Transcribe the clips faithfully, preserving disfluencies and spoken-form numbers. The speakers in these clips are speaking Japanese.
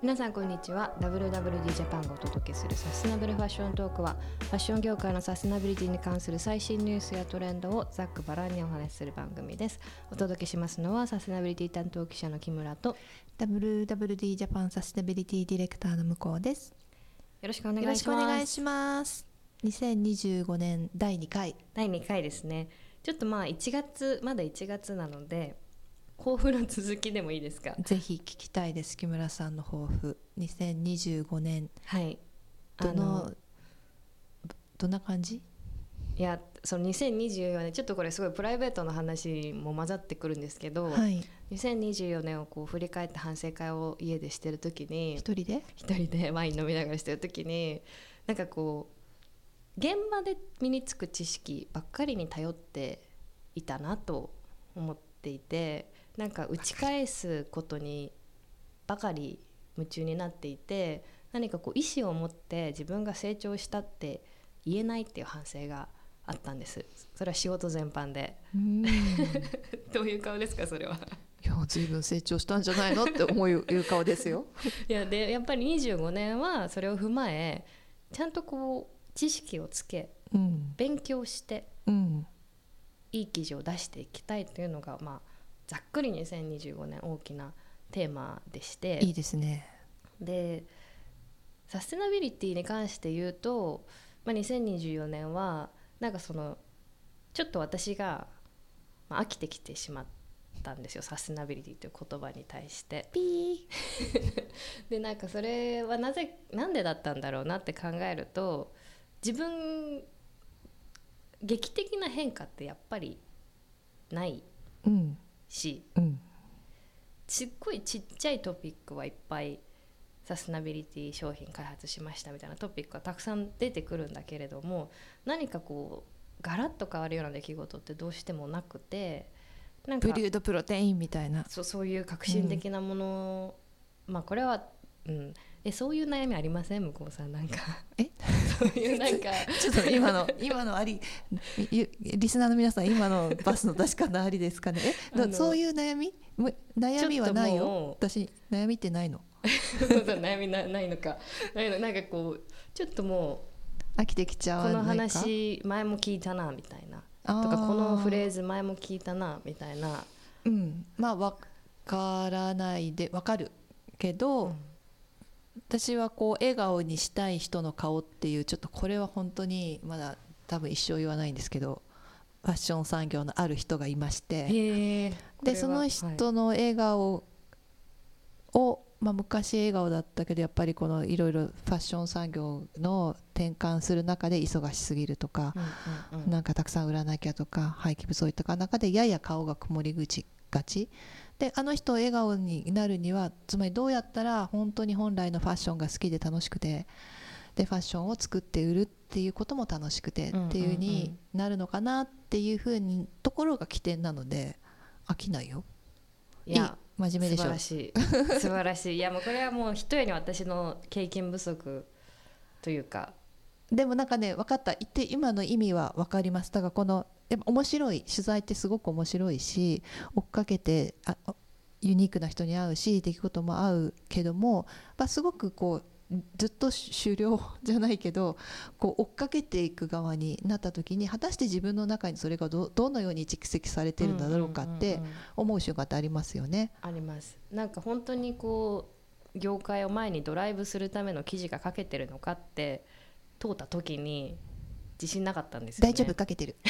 皆さんこんにちは。 ダブリューダブリューディー ジャパンがお届けするサステナブルファッショントークは、ファッション業界のサステナビリティに関する最新ニュースやトレンドをざっくばらんにお話しする番組です。お届けしますのはサステナビリティ担当記者の木村とダブリューダブリューディー ジャパンサステナビリティディレクターの向こうです。 よろしくお願いします。 よろしくお願いします。にせんにじゅうごねんだいにかいだいにかいですね。ちょっとまあいちがつ、まだいちがつなので抱負の続きでもいいですか？ ぜひ聞きたいです。木村さんの抱負にせんにじゅうごねん、 はい、 どのどんな感じ？ いや、そのにせんにじゅうよねん、ちょっとこれすごいプライベートの話も混ざってくるんですけど、 はい、 にせんにじゅうよねんをこう振り返って反省会を家でしてる時に、 一人で一人でワイン飲みながらしてる時に、なんかこう現場で身につく知識ばっかりに頼っていたなと思っていて、なんか打ち返すことにばかり夢中になっていて、何かこう意思を持って自分が成長したって言えないっていう反省があったんです。それは仕事全般で。 うーんどういう顔ですかそれは？ いや、随分成長したんじゃないのって思ういう顔ですよ。 いやでやっぱりにじゅうごねんはそれを踏まえ、ちゃんとこう知識をつけ、 うん、 勉強してうん、 いい記事を出していきたいというのが、まあ、ざっくりにせんにじゅうごねん大きなテーマでして、 いいですね。 でサステナビリティに関して言うと、まあ、にせんにじゅうよねんはなんかそのちょっと私が、まあ、飽きてきてしまったんですよ、サステナビリティという言葉に対して。 ピーでなんかそれはなぜなんでだったんだろうなって考えると、自分劇的な変化ってやっぱりないうんし、 うん、 すっごいちっちゃいトピックはいっぱいサステナビリティ商品開発しましたみたいなトピックがたくさん出てくるんだけれども、何かこうガラッと変わるような出来事ってどうしてもなくて、なんかブリュードプロテインみたいな。 そ う, そういう革新的なもの、うん、まあこれは、うん、えそういう悩みありません向こうさん？なんかえそういうなんかちょっと今の今のありリスナーの皆さん、今のバスの出し方ありですかね？えだそういう悩み悩みはないよ。私悩みってないの。 悩み な, ないのかないの。なんかこうちょっともう飽きてきちゃうこのわないか。 話前も聞いたなみたいなとか、このフレーズ前も聞いたなみたいな。 うん、まあ分からないで分かるけど、うん、私はこう笑顔にしたい人の顔っていう、ちょっとこれは本当にまだ多分一生言わないんですけど、ファッション産業のある人がいまして、 へでその人の笑顔を、まあ、昔笑顔だったけど、やっぱりこのいろいろファッション産業の転換する中で忙しすぎるとか、うんうんうん、なんかたくさん売らなきゃとか廃棄物置いとか中でやや顔が曇り口がちで、あの人を笑顔になるには、つまりどうやったら本当に本来のファッションが好きで楽しくて、でファッションを作って売るっていうことも楽しくてっていう風になるのかなっていう風にところが起点なので、飽きないよ。 いやいい真面目でしょ。 素晴らしい素晴らしい。いやもうこれはもうひとえに私の経験不足というか。 でもなんかね、分かった、言って今の意味は分かります。だからこのやっぱ面白い取材ってすごく面白いし、追っかけてあユニークな人に会うし、出来事も合うけども、まあ、すごくこうずっと狩猟じゃないけど、こう追っかけていく側になった時に、果たして自分の中にそれが ど, どのように蓄積されているんだろうかって思う瞬間ってありますよね。 あります。なんか本当にこう業界を前にドライブするための記事が書けてるのかって問うた時に自信なかったんですよね。 大丈夫、かけてる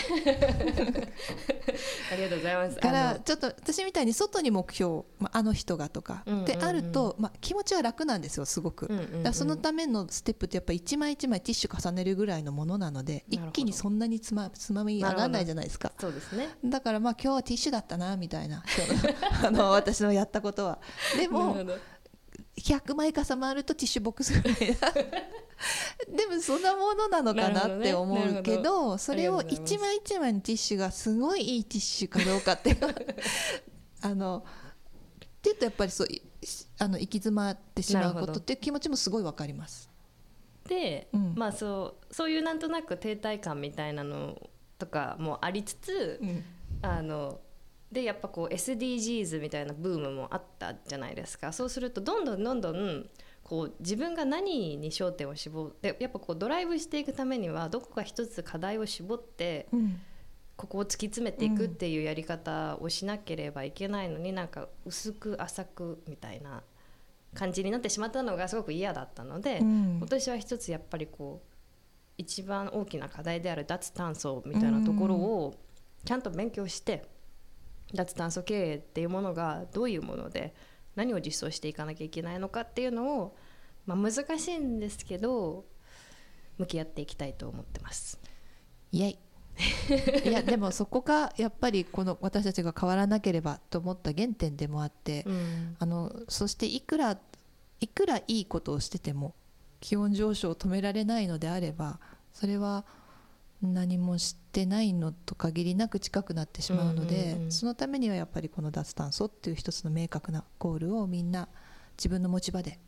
ありがとうございます。 からちょっと私みたいに外に目標、まあ、あの人がとか、うんうんうん、であると、まあ、気持ちは楽なんですよ、すごく、うんうんうん、だそのためのステップってやっぱり一枚一枚ティッシュ重ねるぐらいのものなので、一気にそんなにつま、つまみ上がらないじゃないですか。 そうですね。 だからまあ今日はティッシュだったなみたいなあの私のやったことは。でもひゃくまい重なるとティッシュボックスぐらいでもそんなものなのかなって思うけ ど, どそれを一枚一枚のティッシュがすごいいいティッシュかどうかってあのって言うとやっぱりそうあの行き詰まってしまうことっていう気持ちもすごい分かります。 で、うん、まあそうそういうなんとなく停滞感みたいなのとかもありつつ、うん、あのでやっぱこう エスディージーズ みたいなブームもあったじゃないですか。そうするとどんどんどんどんこう自分が何に焦点を絞ってやっぱこうドライブしていくためにはどこか一つ課題を絞って、うん、ここを突き詰めていくっていうやり方をしなければいけないのに、うん、なんか薄く浅くみたいな感じになってしまったのがすごく嫌だったので、うん、今年は一つやっぱりこう一番大きな課題である脱炭素みたいなところをちゃんと勉強して、うん、脱炭素経営っていうものがどういうもので何を実装していかなきゃいけないのかっていうのを、まあ、難しいんですけど向き合っていきたいと思ってます。 イエイいやでもそこがやっぱりこの私たちが変わらなければと思った原点でもあって、うん、あのそしていくらいくらいいことをしてても気温上昇を止められないのであればそれは何もしてないのと限りなく近くなってしまうので、うんうんうん、そのためにはやっぱりこの脱炭素っていう一つの明確なゴールをみんな自分の持ち場で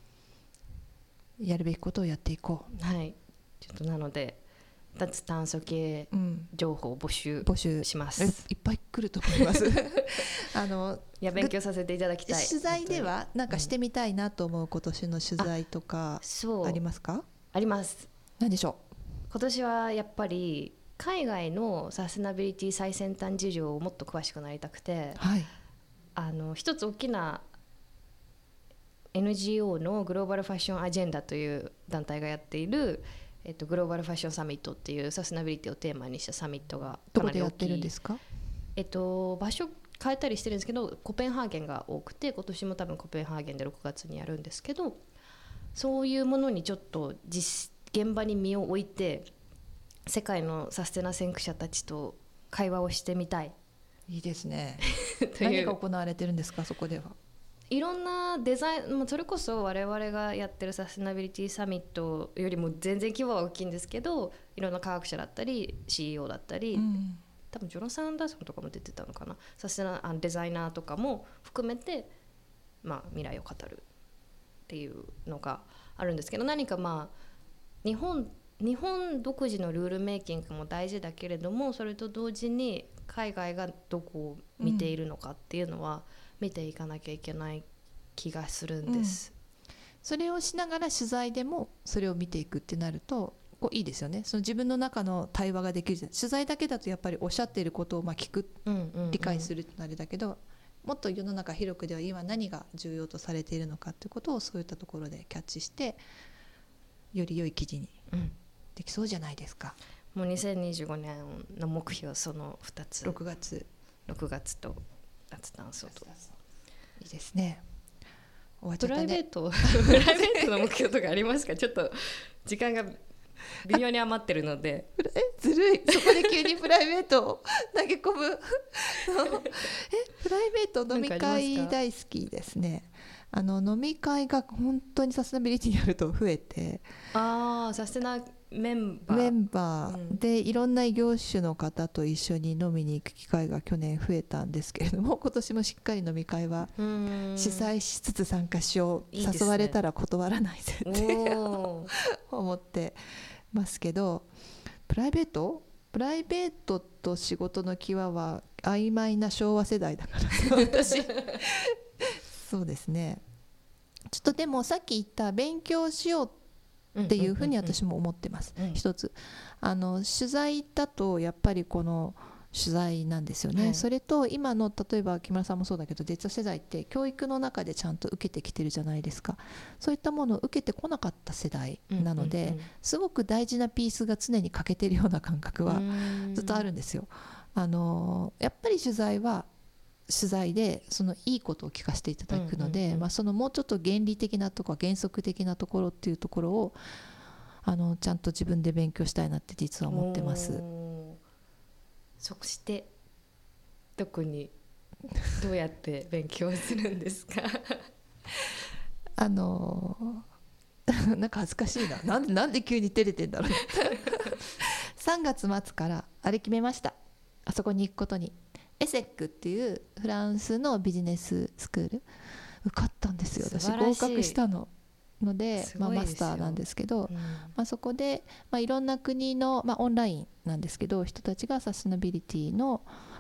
やるべきことをやっていこう。はい、ちょっとなので脱炭素系情報を募集します、 うん、いっぱい来ると思いますあのいや勉強させていただきたい。 取材ではなんかしてみたいなと思う今年の取材とかありますか？うん、 あります。 何でしょう？ 今年はやっぱり海外のサステナビリティ最先端事情をもっと詳しくなりたくて、はい、あの一つ大きな エヌジーオー のグローバルファッションアジェンダという団体がやっている、えっと、グローバルファッションサミットっていうサステナビリティをテーマにしたサミットがかなり大きい。 どこでやってるんですか？ えっと、場所変えたりしてるんですけどコペンハーゲンが多くて今年も多分コペンハーゲンでろくがつにやるんですけど、そういうものにちょっと実現場に身を置いて世界のサステナ先駆者たちと会話をしてみたい。 いいですね何が行われてるんですか？そこではいろんなデザイン、それこそ我々がやってるサステナビリティサミットよりも全然規模は大きいんですけど、いろんな科学者だったり シーイーオー だったり、うん、多分ジョナサン・アンダーソンとかも出てたのかな、サステナあデザイナーとかも含めて、まあ、未来を語るっていうのがあるんですけど、何かまあ日本日本独自のルールメイキングも大事だけれども、それと同時に海外がどこを見ているのかっていうのは見ていかなきゃいけない気がするんです、 うん、それをしながら取材でもそれを見ていくってなるとこういいですよね。その自分の中の対話ができる。取材だけだとやっぱりおっしゃっていることをまあ聞く、うんうんうん、理解するってあれだけど、もっと世の中広くでは今何が重要とされているのかっていうことをそういったところでキャッチしてより良い記事に、うんできそうじゃないですか。 もうにせんにじゅうごねんの目標そのふたつ、 ろくがつろくがつと脱炭素といいですね。 終わっちゃったね。プライベートプライベートの目標とかありますか？ちょっと時間が微妙に余ってるのでえずるい、そこで急にプライベートを投げ込むえプライベート飲み会大好きですね。あの飲み会が本当にサステナビリティになると増えて、 あサステナメンバーメンバーでいろんな異業種の方と一緒に飲みに行く機会が去年増えたんですけれども、今年もしっかり飲み会は主催しつつ参加しよう、いいですね、誘われたら断らないぜって思ってますけど、プライベートプライベートと仕事の際は曖昧な昭和世代だから私そうですね。ちょっとでもさっき言った勉強しようっていうふうに私も思ってます、うんうんうんうん、一つあの取材だとやっぱりこの取材なんですよね、はい、それと今の例えば木村さんもそうだけど Z 世代って教育の中でちゃんと受けてきてるじゃないですか。そういったものを受けてこなかった世代なので、うんうんうん、すごく大事なピースが常に欠けてるような感覚はずっとあるんですよ。あのやっぱり取材は取材でそのいいことを聞かせていただくので、うんうんうん、まあ、そのもうちょっと原理的なところ原則的なところっていうところをあのちゃんと自分で勉強したいなって実は思ってます。 そしてどこにどうやって勉強するんですかあのなんか恥ずかしいななんで、なんで急に照れてんだろうさんがつ末からあれ決めました。あそこに行くことにエセックっていうフランスのビジネススクール受かったんですよ。私合格したのので、まあ、マスターなんですけど、うん、まあ、そこで、まあ、いろんな国の、まあ、オンラインなんですけど人たちがサステナビリティの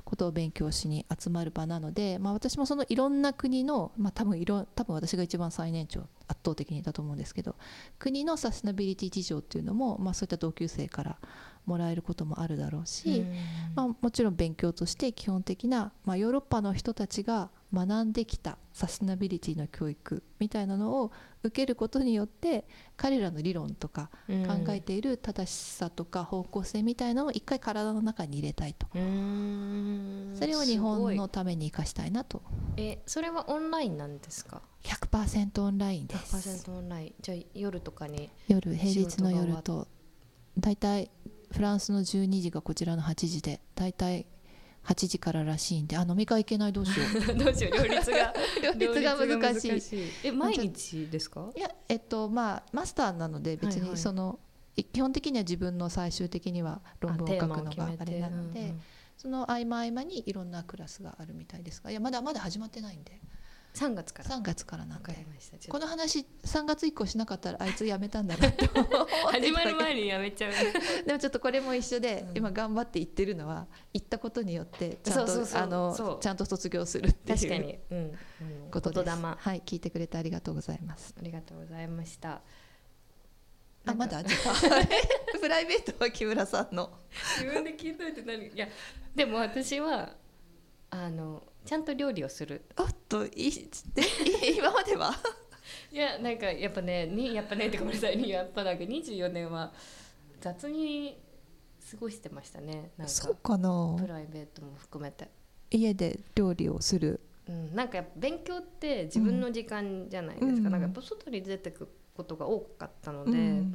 ことを勉強しに集まる場なので、まあ、私もそのいろんな国の、まあ、多分いろ多分私が一番最年長圧倒的にだと思うんですけど、国のサステナビリティ事情っていうのも、まあ、そういった同級生からもらえることもあるだろうし、まあ、もちろん勉強として基本的な、まあ、ヨーロッパの人たちが学んできたサステナビリティの教育みたいなのを受けることによって彼らの理論とか考えている正しさとか方向性みたいなのを一回体の中に入れたいと、 うーん、 それを日本のために生かしたいなと。 えそれはオンラインなんですか？ ひゃくパーセント オンラインでひゃくパーセンす。 ト オンライン。じゃあ夜とかに夜平日の夜とだいたいフランスのじゅうにじがこちらのはちじでだいたいはちじかららしいんで、あ飲み会行けないどうしようどうしよう両立が両立が難しい。 難しい。え毎日ですか？ いやえっとまあマスターなので別はいはいにその、い基本的には自分の最終的には論文を書くのがあれなので、 うんうん、 その合間合間にいろんなクラスがあるみたいですが、いやまだまだ始まってないんでさんがつからさんがつからなんで、 わかりました。 この話さんがつ以降しなかったらあいつ辞めたんだなって始まる前にやめちゃうでもちょっとこれも一緒で、 うん、 今頑張って言ってるのは言ったことによってちゃんとそうそうそうあのそうちゃんと卒業するっていう確かに、うん、 ことです。 言霊。 はい、聞いてくれてありがとうございます。 ありがとうございました。 あまだプライベートは木村さんの自分で聞いといて何、いやでも私はあのちゃんと料理をする。 おっといい今まではいやなんかやっぱねにやっぱねってごめんなさいやっぱなんかにじゅうよねんは雑に過ごしてましたね。なんかそうかな、 プライベートも含めて家で料理をする、 うん、なんかやっぱ勉強って自分の時間じゃないですか、うん、なんかやっぱ外に出てくことが多かったので、うん、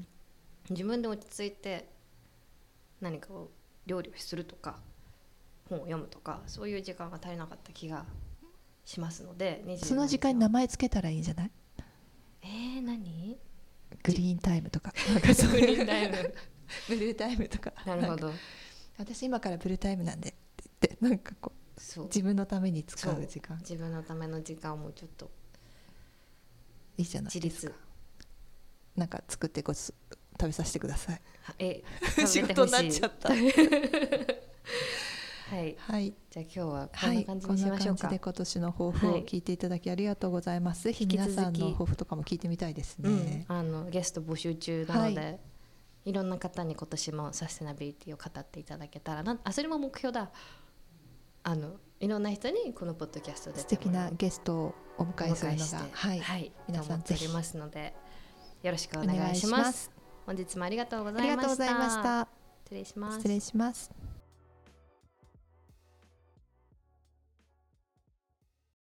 自分で落ち着いて何かを料理をするとか本を読むとかそういう時間が足りなかった気がしますので、 その時間に名前つけたらいいんじゃない？ えー、何？ グリーンタイムとかグリーンタイムブルータイムとか。 なるほど。 私今からブルータイムなんでって言ってなんかこうそう自分のために使う時間、 自分のための時間もちょっといいじゃないですか。なんか作ってご食べさせてください。 え仕事になっちゃったはい、 はい、 じゃあ今日はこんな感じにしましょうか。はい、こんな感じで今年の抱負を聞いていただきありがとうございます。はい、ぜひ皆さんの抱負とかも聞いてみたいですね。 うん、あのゲスト募集中なので、はい、いろんな方に今年もサステナビリティを語っていただけたらな。あ、それも目標だ。あのいろんな人にこのポッドキャストで素敵なゲストをお迎えするのが、 はい、はい、皆さんぜひおりますのでよろしくお願いします。本日もありがとうございました。 ありがとうございました。 失礼します。 失礼します。